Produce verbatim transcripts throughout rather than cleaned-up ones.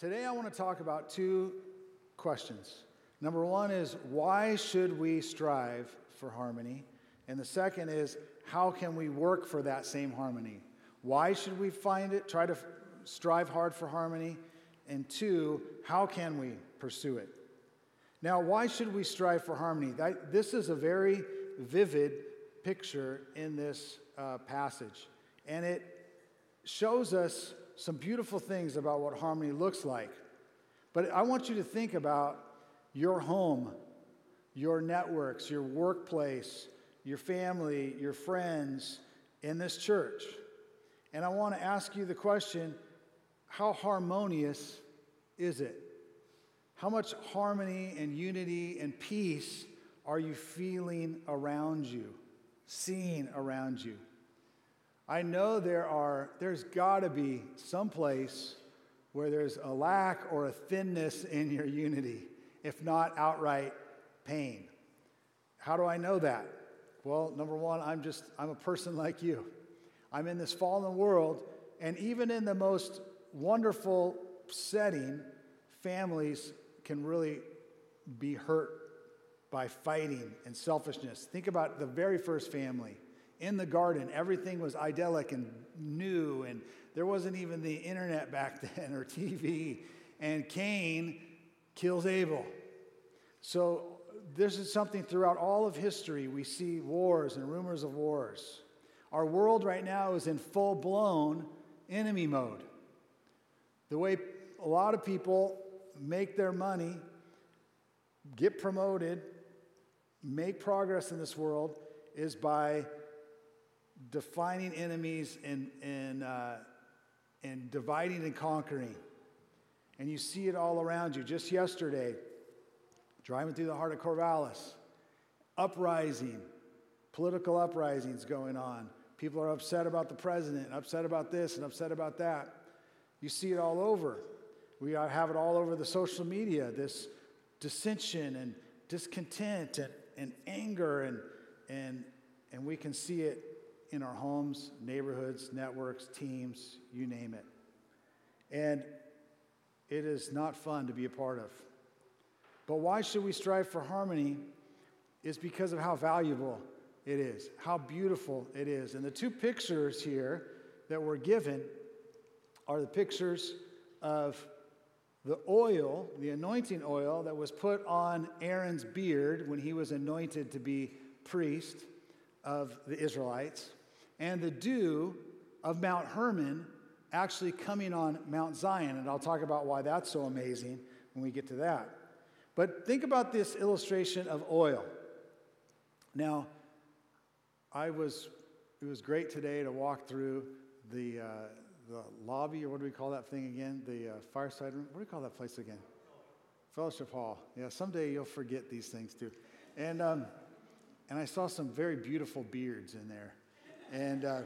Today I want to talk about two questions. Number one is, why should we strive for harmony? And the second is, how can we work for that same harmony? Why should we find it, try to f- strive hard for harmony? And two, how can we pursue it? Now, why should we strive for harmony? That, this is a very vivid picture in this uh, passage. And it shows us some beautiful things about what harmony looks like. But I want you to think about your home, your networks, your workplace, your family, your friends in this church. And I want to ask you the question, how harmonious is it? How much harmony and unity and peace are you feeling around you, seeing around you? I know there are, there's got to be some place where there's a lack or a thinness in your unity, if not outright pain. How do I know that? Well, number one, I'm just, I'm a person like you. I'm in this fallen world, and even in the most wonderful setting, families can really be hurt by fighting and selfishness. Think about the very first family. In the garden, everything was idyllic and new, and there wasn't even the internet back then or T V, and Cain kills Abel. So this is something throughout all of history. We see wars and rumors of wars. Our world right now is in full-blown enemy mode. The way a lot of people make their money, get promoted, make progress in this world is by defining enemies and, and, uh, and dividing and conquering. And you see it all around you. Just yesterday, driving through the heart of Corvallis, uprising, political uprisings going on. People are upset about the president, upset about this and upset about that. You see it all over. We have it all over the social media, this dissension and discontent and, and anger, and, and, and we can see it in our homes, neighborhoods, networks, teams, you name it. And it is not fun to be a part of. But why should we strive for harmony is because of how valuable it is, how beautiful it is. And the two pictures here that we're given are the pictures of the oil, the anointing oil that was put on Aaron's beard when he was anointed to be priest of the Israelites, and the dew of Mount Hermon actually coming on Mount Zion. And I'll talk about why that's so amazing when we get to that. But think about this illustration of oil. Now, I was, it was great today to walk through the, uh, the lobby, or what do we call that thing again? The uh, fireside room? What do we call that place again? Fellowship Hall. Yeah, someday you'll forget these things too. And, um, and I saw some very beautiful beards in there. And uh,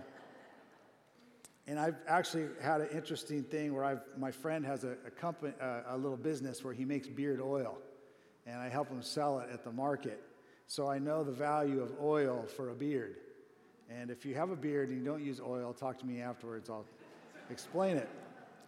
and I've actually had an interesting thing where I've my friend has a, a company, uh, a little business where he makes beard oil, and I help him sell it at the market. So I know the value of oil for a beard. And if you have a beard and you don't use oil, talk to me afterwards. I'll explain it.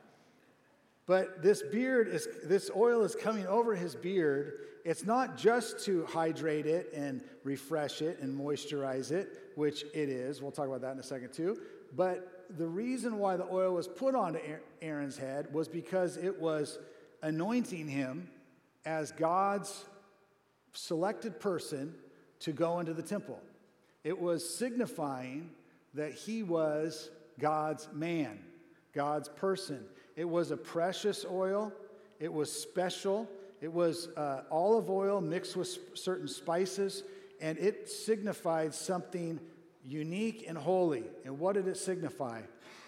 But this beard is this oil is coming over his beard. It's not just to hydrate it and refresh it and moisturize it, which it is. We'll talk about that in a second too. But the reason why the oil was put onto Aaron's head was because it was anointing him as God's selected person to go into the temple. It was signifying that he was God's man, God's person. It was a precious oil. It was special. It was uh, olive oil mixed with sp- certain spices, and it signified something unique and holy. And what did it signify?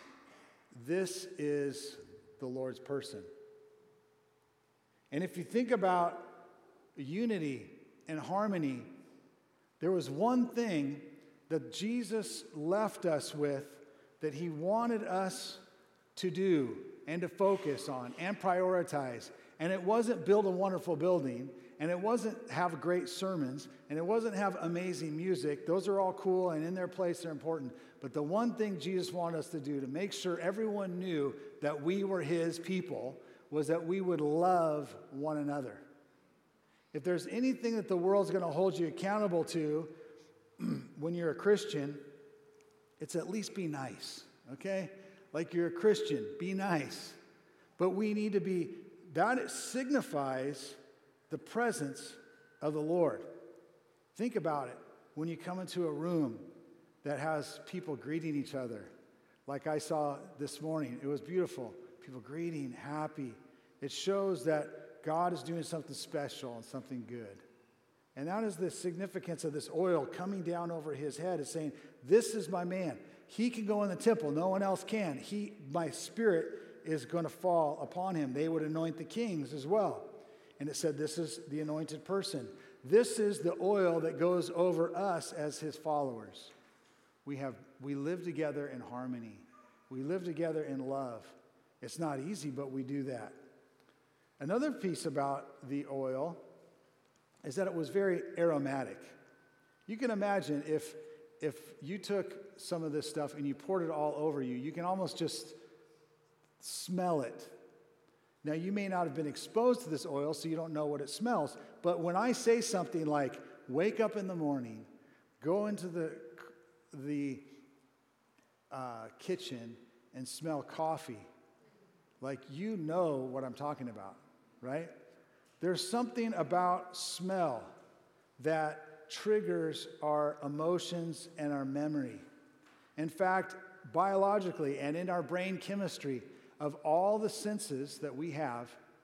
This is the Lord's person. And if you think about unity and harmony, there was one thing that Jesus left us with that he wanted us to do and to focus on and prioritize. And it wasn't build a wonderful building, and it wasn't have great sermons, and it wasn't have amazing music. Those are all cool, and in their place they're important. But the one thing Jesus wanted us to do to make sure everyone knew that we were his people was that we would love one another. If there's anything that the world's going to hold you accountable to when you're a Christian, it's at least be nice, okay? Like you're a Christian, be nice. But we need to be, that signifies the presence of the Lord. Think about it. When you come into a room that has people greeting each other, like I saw this morning, it was beautiful. People greeting, happy. It shows that God is doing something special and something good. And that is the significance of this oil coming down over his head, is saying, this is my man. He can go in the temple. No one else can. He, my spirit is going to fall upon him. They would anoint the kings as well. And it said, this is the anointed person. This is the oil that goes over us as his followers. We have, we live together in harmony. We live together in love. It's not easy, but we do that. Another piece about the oil is that it was very aromatic. You can imagine if, if you took some of this stuff and you poured it all over you, you can almost just smell it. Now, you may not have been exposed to this oil, so you don't know what it smells. But when I say something like, wake up in the morning, go into the, the uh, kitchen and smell coffee, like you know what I'm talking about, right? There's something about smell that triggers our emotions and our memory. In fact, biologically and in our brain chemistry, of all the senses that we have,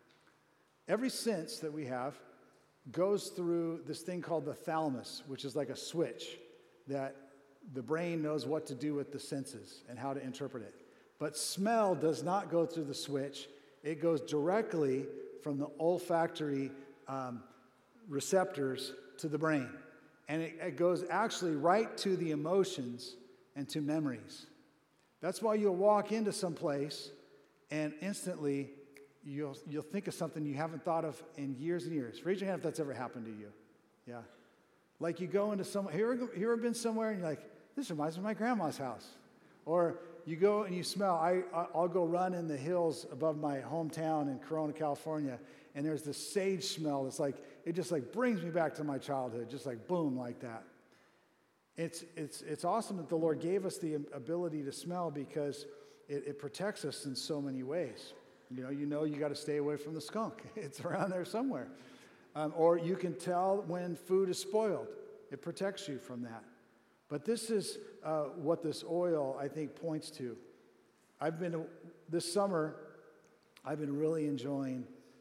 every sense that we have goes through this thing called the thalamus, which is like a switch that the brain knows what to do with the senses and how to interpret it. But smell does not go through the switch. It goes directly from the olfactory um, receptors to the brain. And it, it goes actually right to the emotions and to memories. That's why you'll walk into some place and instantly you'll, you'll think of something you haven't thought of in years and years. Raise your hand if that's ever happened to you. Yeah. Like you go into some, here you ever been somewhere and you're like, this reminds me of my grandma's house. Or you go and you smell, I, I'll go run in the hills above my hometown in Corona, California, and there's this sage smell that's like, it just like brings me back to my childhood, just like boom, like that. It's, it's, it's awesome that the Lord gave us the ability to smell because it, it protects us in so many ways. You know, you know you got to stay away from the skunk. It's around there somewhere. Um, or you can tell when food is spoiled. It protects you from that. But this is uh, what this oil, I think, points to. I've been, this summer, I've been really enjoying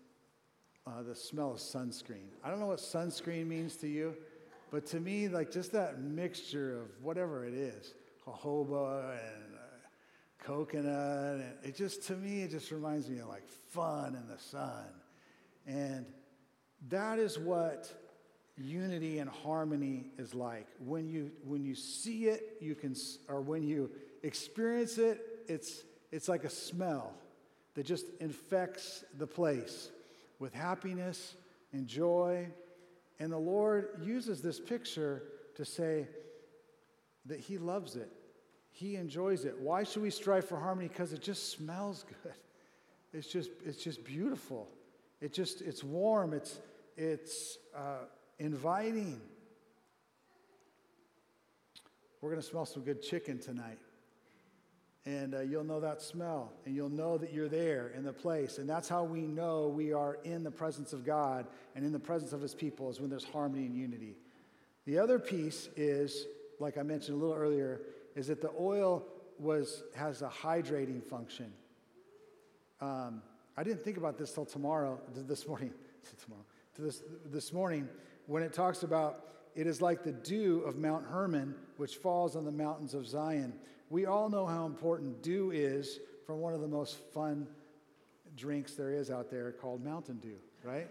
uh, the smell of sunscreen. I don't know what sunscreen means to you, but to me, like just that mixture of whatever it is, jojoba and uh, coconut, and it just, to me, it just reminds me of like fun in the sun. And that is what unity and harmony is like. When you when you see it, you can, or when you experience it, it's it's like a smell that just infects the place with happiness and joy. And the Lord uses this picture to say that He loves it. He enjoys it. Why should we strive for harmony? Because it just smells good. It's just it's just beautiful. It just it's warm. It's it's uh, inviting. We're going to smell some good chicken tonight. And uh, you'll know that smell. And you'll know that you're there in the place. And that's how we know we are in the presence of God and in the presence of His people, is when there's harmony and unity. The other piece is, like I mentioned a little earlier, is that the oil was has a hydrating function. Um, I didn't think about this till tomorrow, this morning, tomorrow, this, this morning, when it talks about it is like the dew of Mount Hermon, which falls on the mountains of Zion. We all know how important dew is from one of the most fun drinks there is out there called Mountain Dew, right?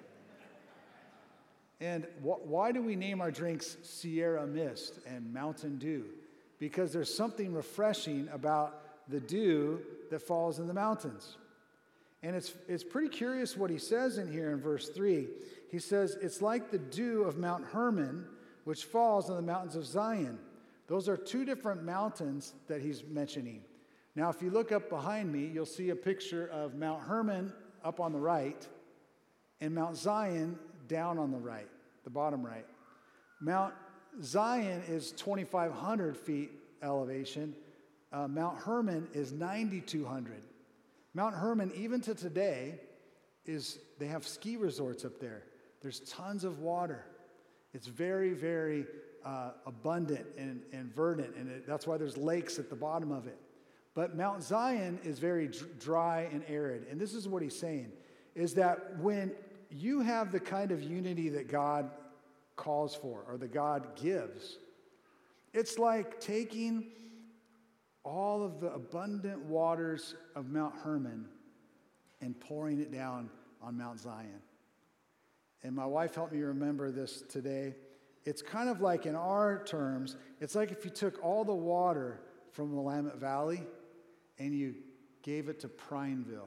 And wh- why do we name our drinks Sierra Mist and Mountain Dew? Because there's something refreshing about the dew that falls in the mountains. And it's it's pretty curious what he says in here in verse three. He says, it's like the dew of Mount Hermon, which falls on the mountains of Zion. Those are two different mountains that he's mentioning. Now, if you look up behind me, you'll see a picture of Mount Hermon up on the right, and Mount Zion down on the right, the bottom right. Mount Zion is twenty-five hundred feet elevation. Uh, Mount Hermon is ninety-two hundred. Mount Hermon, even to today, is they have ski resorts up there. There's tons of water. It's very, very uh, abundant and, and verdant, and it, that's why there's lakes at the bottom of it. But Mount Zion is very dr- dry and arid, and this is what he's saying, is that when you have the kind of unity that God calls for, or that God gives, it's like taking all of the abundant waters of Mount Hermon and pouring it down on Mount Zion. And my wife helped me remember this today. It's kind of like, in our terms, it's like if you took all the water from the Willamette Valley and you gave it to Prineville,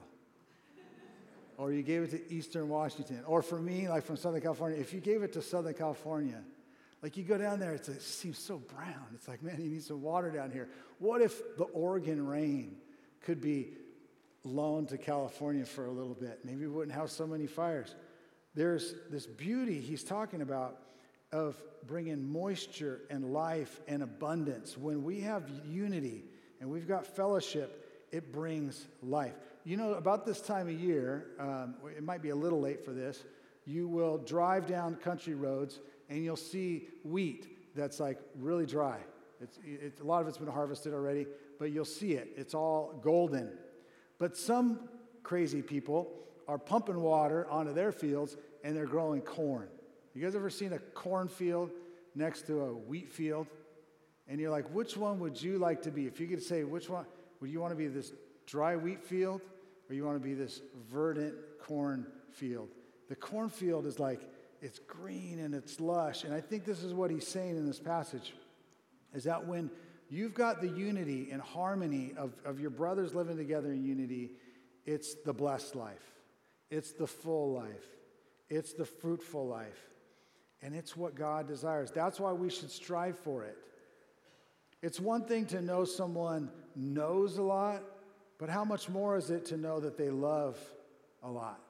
or you gave it to Eastern Washington, or for me, like from Southern California, if you gave it to Southern California, like you go down there, it's, it seems so brown. It's like, man, you need some water down here. What if the Oregon rain could be loaned to California for a little bit? Maybe we wouldn't have so many fires. There's this beauty he's talking about of bringing moisture and life and abundance. When we have unity and we've got fellowship, it brings life. You know, about this time of year, um, it might be a little late for this, you will drive down country roads and you'll see wheat that's like really dry. It's, it's, a lot of it's been harvested already, but you'll see it. It's all golden. But some crazy people are pumping water onto their fields and they're growing corn. You guys ever seen a cornfield next to a wheat field? And you're like, which one would you like to be? If you could say, which one, would you want to be this dry wheat field, or you want to be this verdant corn field? The cornfield is like, it's green and it's lush. And I think this is what he's saying in this passage, is that when you've got the unity and harmony of, of your brothers living together in unity, it's the blessed life. It's the full life. It's the fruitful life. And it's what God desires. That's why we should strive for it. It's one thing to know someone knows a lot, but how much more is it to know that they love a lot?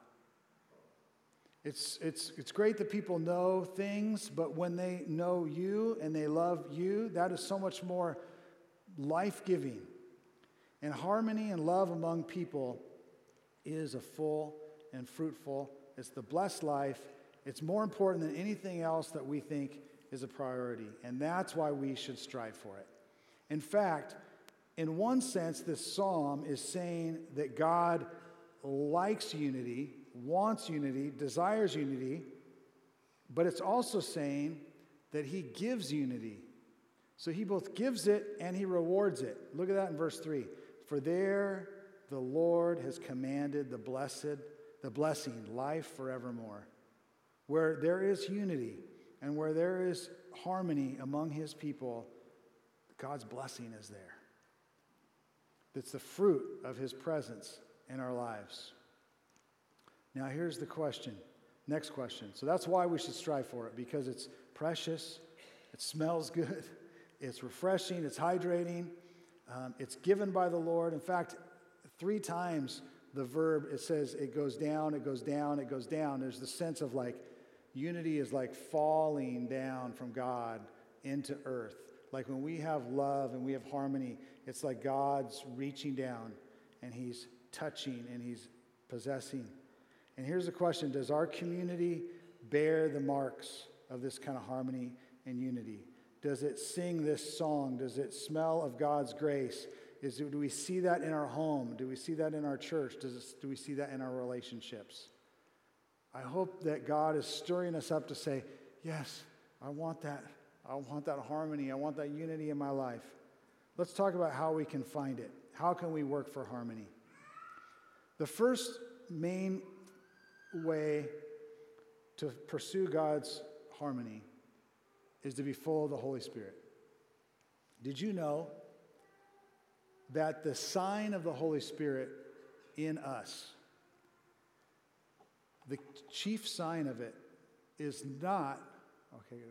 It's, it's, it's great that people know things, but when they know you and they love you, that is so much more life-giving. And harmony and love among people is a full and fruitful. It's the blessed life. It's more important than anything else that we think is a priority. And that's why we should strive for it. In fact, in one sense, this psalm is saying that God likes unity, wants unity, desires unity, but it's also saying that he gives unity. So he both gives it and he rewards it. Look at that in verse three. For there the Lord has commanded the blessed, the blessing, life forevermore. Where there is unity and where there is harmony among his people, God's blessing is there. It's the fruit of his presence in our lives. Now here's the question. Next question. So that's why we should strive for it, because it's precious, it smells good, it's refreshing, it's hydrating, um, it's given by the Lord. In fact, three times the verb, it says it goes down, it goes down, it goes down. There's the sense of like unity is like falling down from God into earth. Like when we have love and we have harmony, it's like God's reaching down and he's touching and he's possessing. And here's the question: does our community bear the marks of this kind of harmony and unity? Does it sing this song? Does it smell of God's grace? Is it, do we see that in our home? Do we see that in our church? Does it, do we see that in our relationships? I hope that God is stirring us up to say, yes, I want that. I want that harmony. I want that unity in my life. Let's talk about how we can find it. How can we work for harmony? The first main way to pursue God's harmony is to be full of the Holy Spirit. Did you know that the sign of the Holy Spirit in us, the chief sign of it, is not, okay,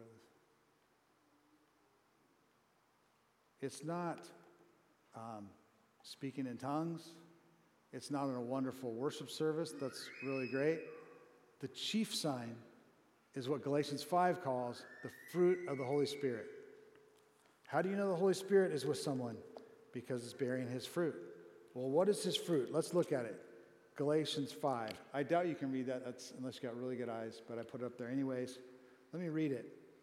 it's not um, speaking in tongues. It's not in a wonderful worship service. That's really great. The chief sign is what Galatians five calls the fruit of the Holy Spirit. How do you know the Holy Spirit is with someone? Because it's bearing his fruit. Well, what is his fruit? Let's look at it. Galatians five. I doubt you can read that that's, unless you got really good eyes, but I put it up there anyways. Let me read it.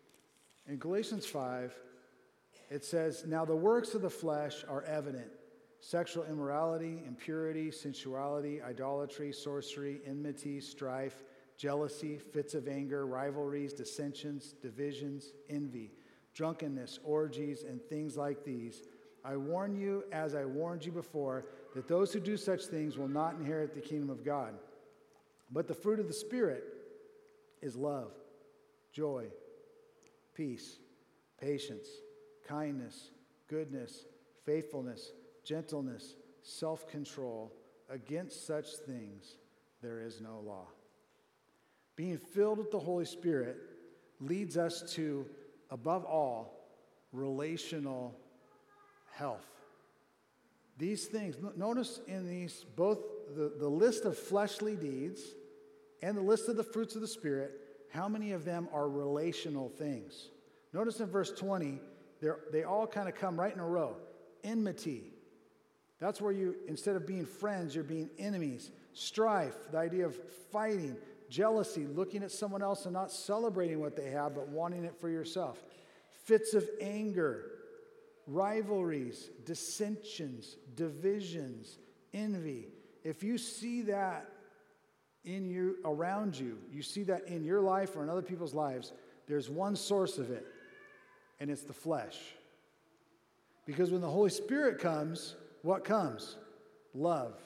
In Galatians five, it says, "Now the works of the flesh are evident: sexual immorality, impurity, sensuality, idolatry, sorcery, enmity, strife, jealousy, fits of anger, rivalries, dissensions, divisions, envy, drunkenness, orgies, and things like these. I warn you, as I warned you before, that those who do such things will not inherit the kingdom of God. But the fruit of the Spirit is love, joy, peace, patience, kindness, goodness, faithfulness, gentleness, self-control. Against such things there is no law." Being filled with the Holy Spirit leads us to, above all, relational health. These things, notice in these, both the, the list of fleshly deeds and the list of the fruits of the Spirit, how many of them are relational things? Notice in verse twenty, they all kind of come right in a row. Enmity. That's where you, instead of being friends, you're being enemies. Strife, the idea of fighting. Jealousy, looking at someone else and not celebrating what they have, but wanting it for yourself. Fits of anger. Rivalries, dissensions, divisions, envy. If you see that in you, around you, you see that in your life or in other people's lives, there's one source of it, and it's the flesh. Because when the Holy Spirit comes, what comes? Love,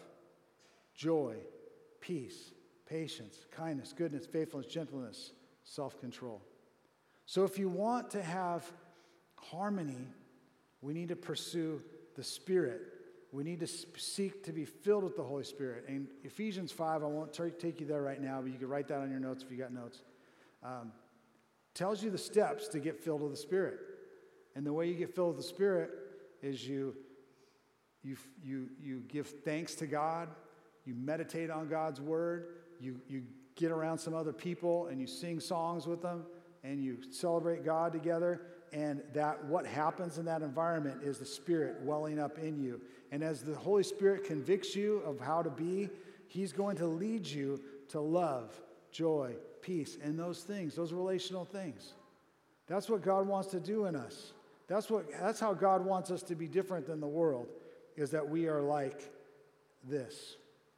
joy, peace, patience, kindness, goodness, faithfulness, gentleness, self-control. So if you want to have harmony, we need to pursue the Spirit. We need to seek to be filled with the Holy Spirit. And Ephesians five, I won't t- take you there right now, but you can write that on your notes if you got notes. Um, tells you the steps to get filled with the Spirit. And the way you get filled with the Spirit is you, you, you, you give thanks to God, you meditate on God's Word, you, you get around some other people and you sing songs with them, and you celebrate God together. And that what happens in that environment is the Spirit welling up in you. And as the Holy Spirit convicts you of how to be, He's going to lead you to love, joy, peace, and those things, those relational things. That's what God wants to do in us. That's what. That's how God wants us to be different than the world, is that we are like this.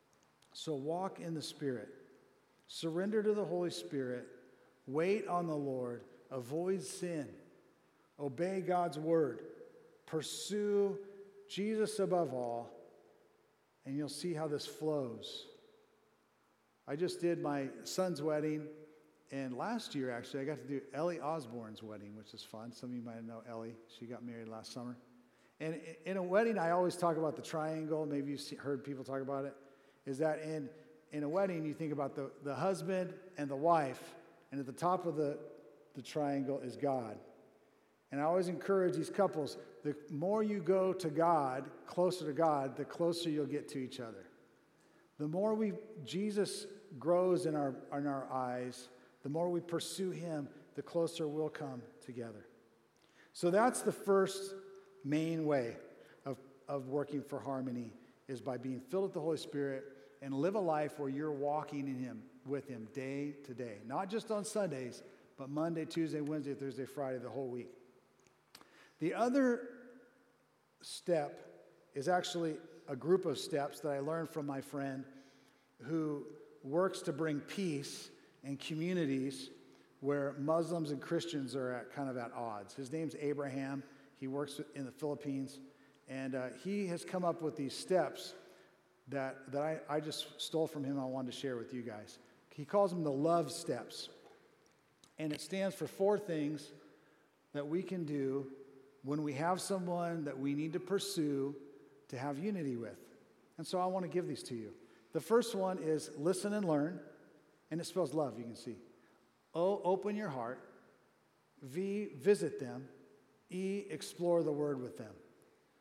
So walk in the Spirit. Surrender to the Holy Spirit. Wait on the Lord. Avoid sin. Obey God's word. Pursue Jesus above all, and you'll see how this flows. I just did my son's wedding, and last year, actually, I got to do Ellie Osborne's wedding, which is fun. Some of you might know Ellie. She got married last summer. And in a wedding, I always talk about the triangle. Maybe you've heard people talk about it. Is that in, in a wedding, you think about the, the husband and the wife, and at the top of the, the triangle is God. And I always encourage these couples, the more you go to God, closer to God, the closer you'll get to each other. The more we Jesus grows in our, in our eyes, the more we pursue Him, the closer we'll come together. So that's the first main way of, of working for harmony, is by being filled with the Holy Spirit and live a life where you're walking in Him, with Him day to day. Not just on Sundays, but Monday, Tuesday, Wednesday, Thursday, Friday, the whole week. The other step is actually a group of steps that I learned from my friend who works to bring peace in communities where Muslims and Christians are at kind of at odds. His name's Abraham. He works in the Philippines, and uh, he has come up with these steps that, that I, I just stole from him. I wanted to share with you guys. He calls them the love steps, and it stands for four things that we can do when we have someone that we need to pursue to have unity with. And so I want to give these to you. The first one is listen and learn, and it spells love, you can see. O, open your heart. V, visit them. E, explore the word with them.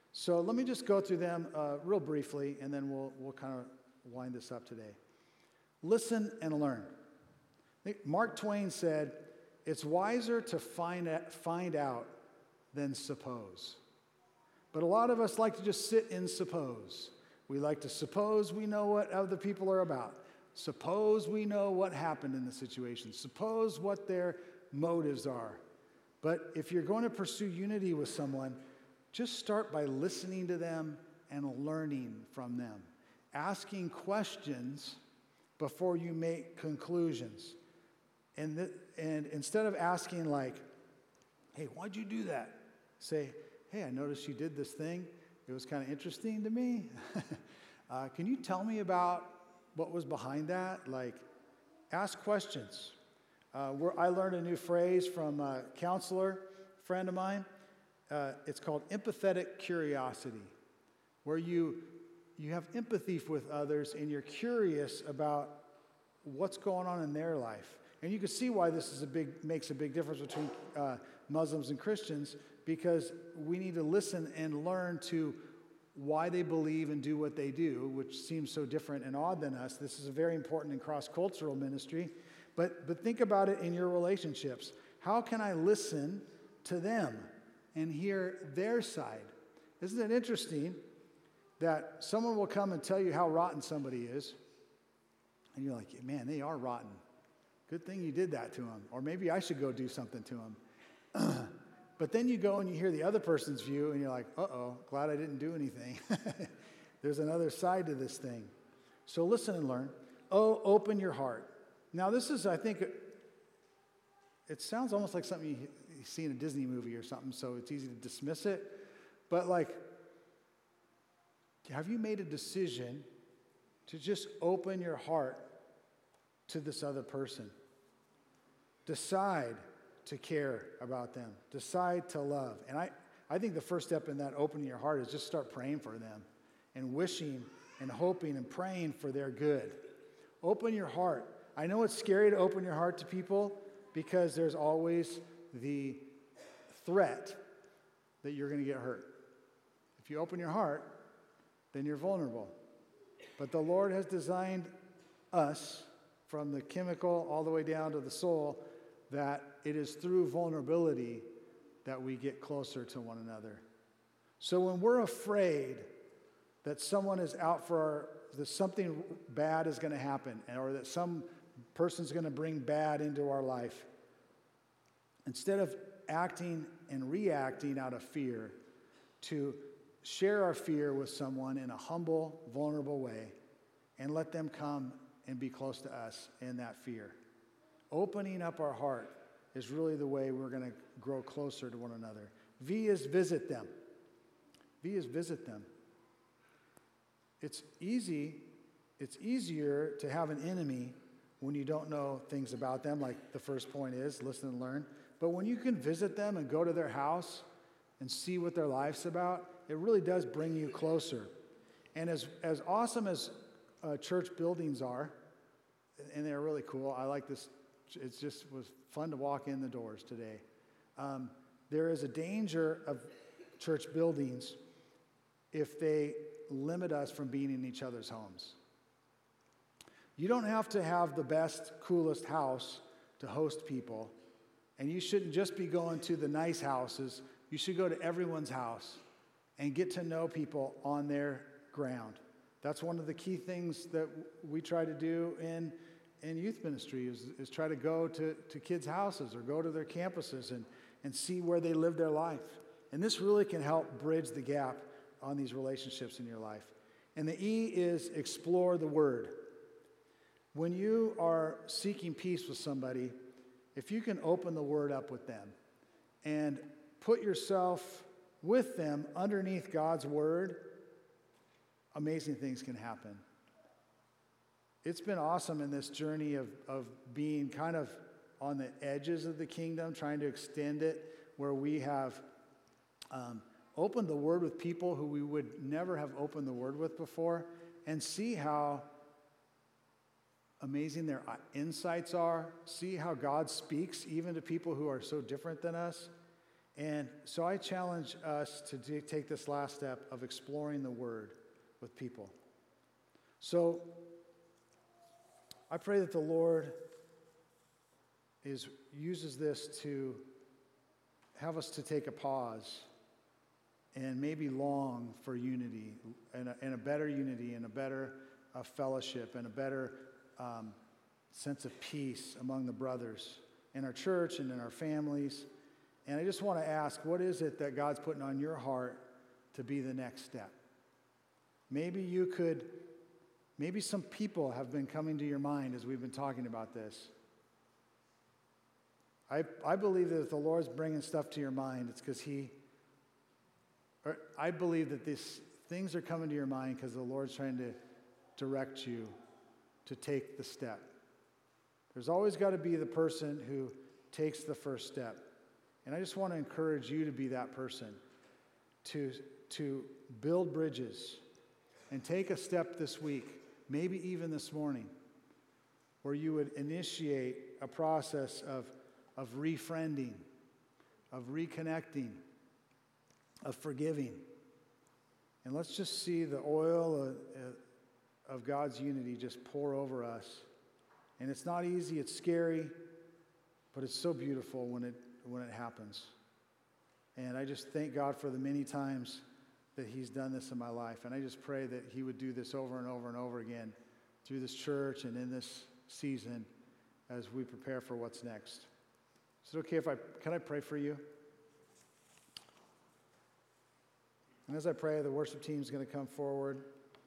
So let me just go through them uh, real briefly, and then we'll, we'll kind of wind this up today. Listen and learn. I think Mark Twain said, it's wiser to find, find out than suppose. But a lot of us like to just sit in suppose. We like to suppose we know what other people are about. Suppose we know what happened in the situation. Suppose what their motives are. But if you're going to pursue unity with someone, just start by listening to them and learning from them. Asking questions before you make conclusions. And, th- and instead of asking like, hey, why'd you do that? Say, hey, I noticed you did this thing. It was kind of interesting to me. uh, can you tell me about what was behind that? Like, ask questions. Uh, I learned a new phrase from a counselor friend of mine. Uh, it's called empathetic curiosity, where you you have empathy with others and you're curious about what's going on in their life. And you can see why this is a big makes a big difference between uh, Muslims and Christians, because we need to listen and learn to why they believe and do what they do, which seems so different and odd than us. This is very important in cross-cultural ministry. But, but think about it in your relationships. How can I listen to them and hear their side? Isn't it interesting that someone will come and tell you how rotten somebody is, and you're like, man, they are rotten. Good thing you did that to them. Or maybe I should go do something to them. But then you go and you hear the other person's view, and you're like, uh-oh, glad I didn't do anything. There's another side to this thing. So listen and learn. Oh, open your heart. Now, this is, I think, it sounds almost like something you, you see in a Disney movie or something, so it's easy to dismiss it. But, like, have you made a decision to just open your heart to this other person? Decide to care about them. Decide to love. And I, I think the first step in that opening your heart is just start praying for them and wishing and hoping and praying for their good. Open your heart. I know it's scary to open your heart to people because there's always the threat that you're going to get hurt. If you open your heart, then you're vulnerable. But the Lord has designed us, from the chemical all the way down to the soul, that it is through vulnerability that we get closer to one another. So when we're afraid that someone is out for our, that something bad is going to happen, or that some person's going to bring bad into our life, instead of acting and reacting out of fear, to share our fear with someone in a humble, vulnerable way, and let them come and be close to us in that fear. Opening up our heart is really the way we're going to grow closer to one another. V is visit them. V is visit them. It's easy, it's easier to have an enemy when you don't know things about them, like the first point is, listen and learn. But when you can visit them and go to their house and see what their life's about, it really does bring you closer. And as, as awesome as uh, church buildings are, and they're really cool, I like this, it just was fun to walk in the doors today. Um, there is a danger of church buildings if they limit us from being in each other's homes. You don't have to have the best, coolest house to host people, and you shouldn't just be going to the nice houses. You should go to everyone's house and get to know people on their ground. That's one of the key things that we try to do in, in youth ministry is, is try to go to, to kids' houses or go to their campuses and, and see where they live their life. And this really can help bridge the gap on these relationships in your life. And the E is explore the Word. When you are seeking peace with somebody, if you can open the Word up with them and put yourself with them underneath God's Word, amazing things can happen. It's been awesome in this journey of, of being kind of on the edges of the kingdom, trying to extend it, where we have um, opened the Word with people who we would never have opened the Word with before, and see how amazing their insights are, see how God speaks even to people who are so different than us, And so I challenge us to do, take this last step of exploring the Word with people. So I pray that the Lord is uses this to have us to take a pause and maybe long for unity and a, and a better unity and a better uh, fellowship and a better um, sense of peace among the brothers in our church and in our families. And I just want to ask, what is it that God's putting on your heart to be the next step? Maybe you could, maybe some people have been coming to your mind as we've been talking about this. I, I believe that if the Lord's bringing stuff to your mind, it's because he, or I believe that these things are coming to your mind because the Lord's trying to direct you to take the step. There's always got to be the person who takes the first step. And I just want to encourage you to be that person, to, to build bridges and take a step this week, maybe even this morning, where you would initiate a process of, of refriending, of reconnecting, of forgiving. And let's just see the oil of, of God's unity just pour over us. And it's not easy, it's scary, but it's so beautiful when it when it happens. And I just thank God for the many times that he's done this in my life. And I just pray that he would do this over and over and over again through this church and in this season as we prepare for what's next. Is it okay if I, can I pray for you? And as I pray, the worship team is going to come forward.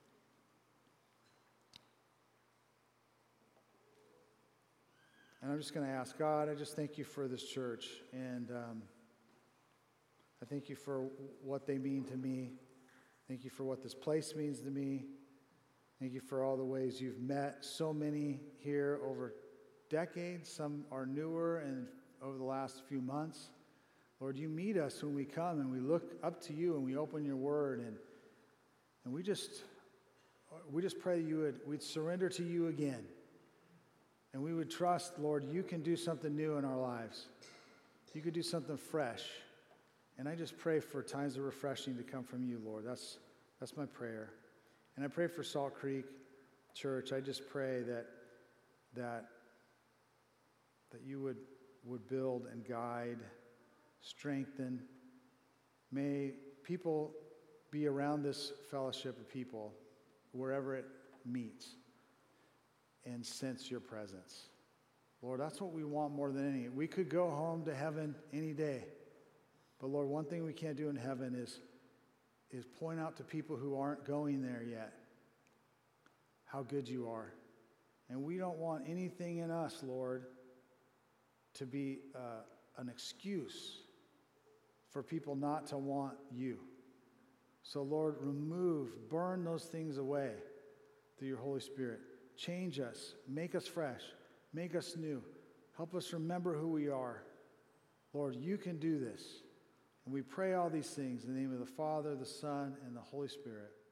And I'm just going to ask, God, I just thank you for this church. And um, I thank you for what they mean to me. Thank you for what this place means to me. Thank you for all the ways you've met so many here over decades. Some are newer and over the last few months. Lord, you meet us when we come and we look up to you and we open your word. And, and we just we just pray that you would, we'd surrender to you again. And we would trust, Lord, you can do something new in our lives. You could do something fresh. And I just pray for times of refreshing to come from you, Lord. That's, that's my prayer. And I pray for Salt Creek Church. I just pray that, that, that you would, would build and guide, strengthen. May people be around this fellowship of people wherever it meets, and sense your presence. Lord, that's what we want more than any. We could go home to heaven any day. But Lord, one thing we can't do in heaven is, is point out to people who aren't going there yet how good you are. And we don't want anything in us, Lord, to be uh, an excuse for people not to want you. So Lord, remove, burn those things away through your Holy Spirit. Change us, make us fresh, make us new. Help us remember who we are. Lord, you can do this. And we pray all these things in the name of the Father, the Son, and the Holy Spirit.